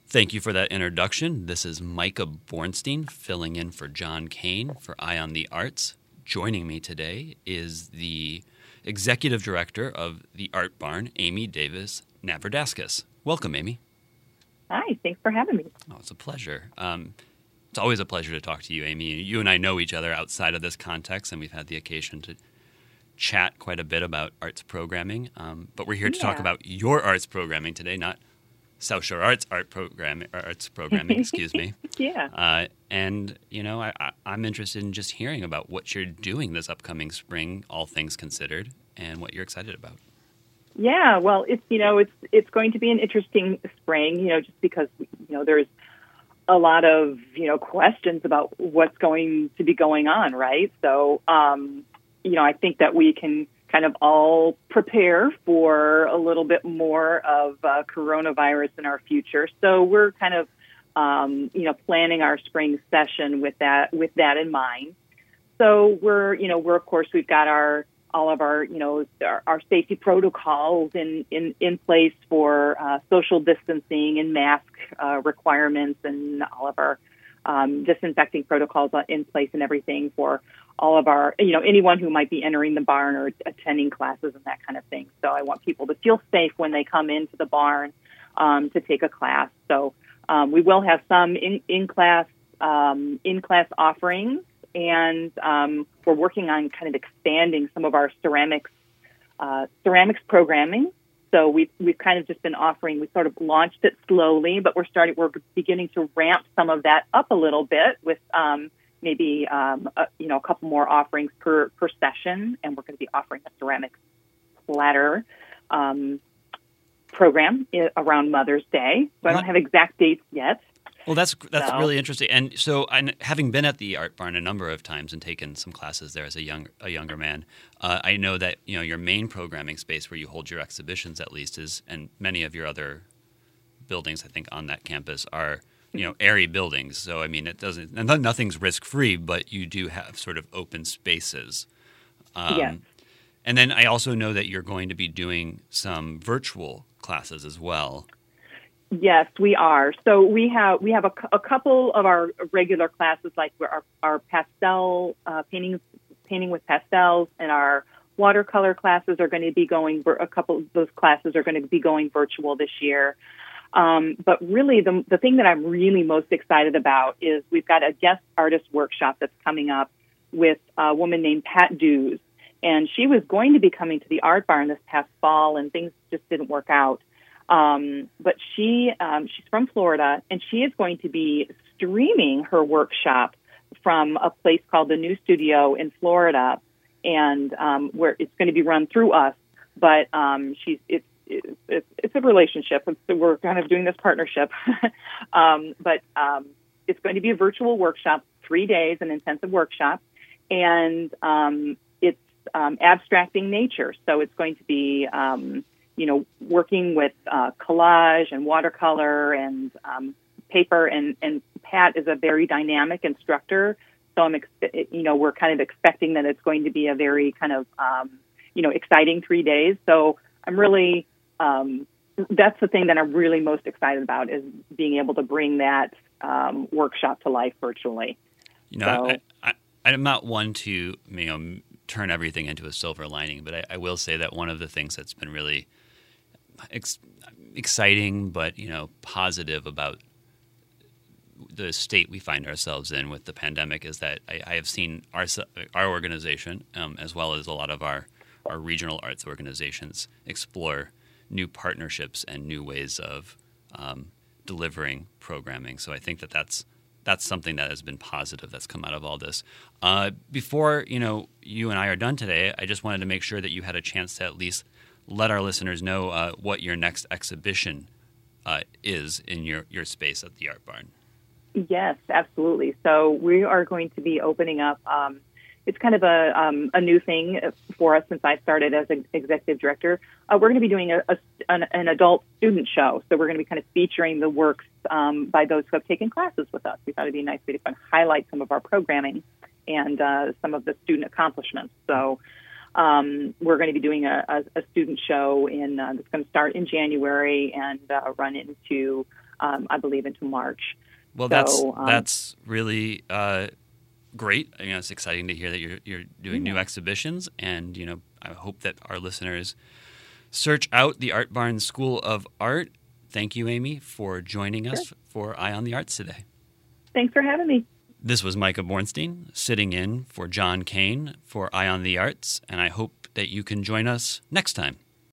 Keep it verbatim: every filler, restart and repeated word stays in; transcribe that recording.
Thank you for that introduction. This is Micah Bornstein filling in for John Kane for Eye on the Arts. Joining me today is the Executive Director of the Art Barn, Amy Davis Navradaskas. Welcome, Amy. Hi, thanks for having me. Oh, it's a pleasure. Um, it's always a pleasure to talk to you, Amy. You and I know each other outside of this context, and we've had the occasion to chat quite a bit about arts programming. Um, but we're here to Yeah. talk about your arts programming today, not South Shore Arts art program, arts programming, excuse me. Yeah. Uh, and, you know, I, I, I'm interested in just hearing about what you're doing this upcoming spring, all things considered, and what you're excited about. Yeah, well, it's, you know, it's it's going to be an interesting spring, you know, just because, you know, there's a lot of, you know, questions about what's going to be going on, right? So, um, you know, I think that we can kind of all prepare for a little bit more of uh, coronavirus in our future. So we're kind of, um, you know, planning our spring session with that with that in mind. So we're, you know, we're of course we've got our all of our, you know, our, our safety protocols in in, in place for uh, social distancing and mask uh, requirements, and all of our um, disinfecting protocols in place and everything for all of our, you know, anyone who might be entering the barn or attending classes and that kind of thing. So I want people to feel safe when they come into the barn um, to take a class. So um, we will have some in, in-class um, in-class offerings, and um, we're working on kind of expanding some of our ceramics uh, ceramics programming. So we've we've kind of just been offering. We sort of launched it slowly, but we're starting. We're beginning to ramp some of that up a little bit with. Um, maybe, um, a, you know, a couple more offerings per, per session, and we're going to be offering a ceramics platter um, program I- around Mother's Day. So I don't have exact dates yet. Well, that's that's so. really interesting. And so, I, having been at the Art Barn a number of times and taken some classes there as a young a younger man, uh, I know that, you know, your main programming space where you hold your exhibitions, at least, is, and many of your other buildings, I think, on that campus are, you know, airy buildings. So, I mean, it doesn't, nothing's risk-free, but you do have sort of open spaces. Um, yes. And then I also know that you're going to be doing some virtual classes as well. Yes, we are. So we have we have a, a couple of our regular classes, like our, our pastel uh, painting, painting with pastels, and our watercolor classes are going to be going, a couple of those classes are going to be going virtual this year. Um, but really, the, the thing that I'm really most excited about is we've got a guest artist workshop that's coming up with a woman named Pat Dews. And she was going to be coming to the Art Barn this past fall, and things just didn't work out. Um, but she um, she's from Florida, and she is going to be streaming her workshop from a place called the New Studio in Florida, and um, where it's going to be run through us. But um, she's it's It's, it's a relationship. So we're kind of doing this partnership. um, but um, it's going to be a virtual workshop, three days, an intensive workshop. And um, it's um, abstracting nature. So it's going to be, um, you know, working with uh, collage and watercolor and um, paper. And, and Pat is a very dynamic instructor. So I'm, ex- you know, we're kind of expecting that it's going to be a very kind of, um, you know, exciting three days. So I'm really... Um, that's the thing that I'm really most excited about, is being able to bring that um, workshop to life virtually. You know, so, I, I, I'm not one to, you know, turn everything into a silver lining, but I, I will say that one of the things that's been really ex- exciting, but, you know, positive about the state we find ourselves in with the pandemic is that I, I have seen our our organization, um, as well as a lot of our, our regional arts organizations, explore new partnerships and new ways of um, delivering programming. So I think that that's that's something that has been positive that's come out of all this. Uh, before you know you and I are done today, I just wanted to make sure that you had a chance to at least let our listeners know uh, what your next exhibition uh, is in your, your space at the Art Barn. Yes, absolutely. So we are going to be opening up. Um, it's kind of a um, a new thing for us since I started as an executive director. Uh, we're going to be doing a, a, an, an adult student show. So we're going to be kind of featuring the works um, by those who have taken classes with us. We thought it'd be a nice way to kind of highlight some of our programming and uh, some of the student accomplishments. So um, we're going to be doing a, a, a student show in uh, that's going to start in January and uh, run into um, I believe, into March. Well, so, that's um, that's really uh, great. You know, it's exciting to hear that you're you're doing yeah. new exhibitions, and you know, I hope that our listeners search out the Art Barn School of Art. Thank you, Amy, for joining us Sure. for Eye on the Arts today. Thanks for having me. This was Micah Bornstein sitting in for John Kane for Eye on the Arts, and I hope that you can join us next time.